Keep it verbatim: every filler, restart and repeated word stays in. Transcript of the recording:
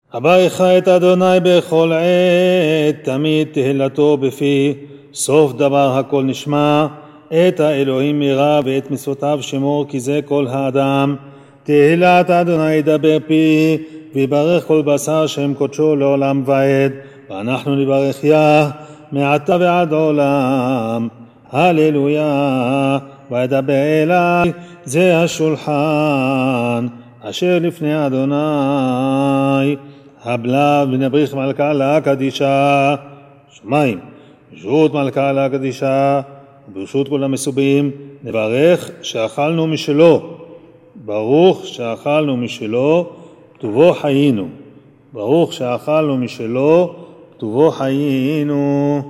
אברך את אדוני בכל עת, תמיד תהילתו בפי, סוף דבר הכל נשמע, את האלוהים ירא ואת מצוותיו שמור, כי זה כל האדם. תהילת אדוני ידבר פי, ויברך כל בשר שם קודשו לעולם ועד, ואנחנו נברך יה מעתה ועד עולם. הללויה. וידבר אלי זה השולחן אשר לפני אדוני, הבלב ונבריך מלכה לה קדישה, שמיים ברשות מלכה לה קדישה, וברשות כל המסובים נברך שאכלנו משלו, ברוך שאכלנו משלו כתובו חיינו, ברוך שאכלנו משלו כתובו חיינו.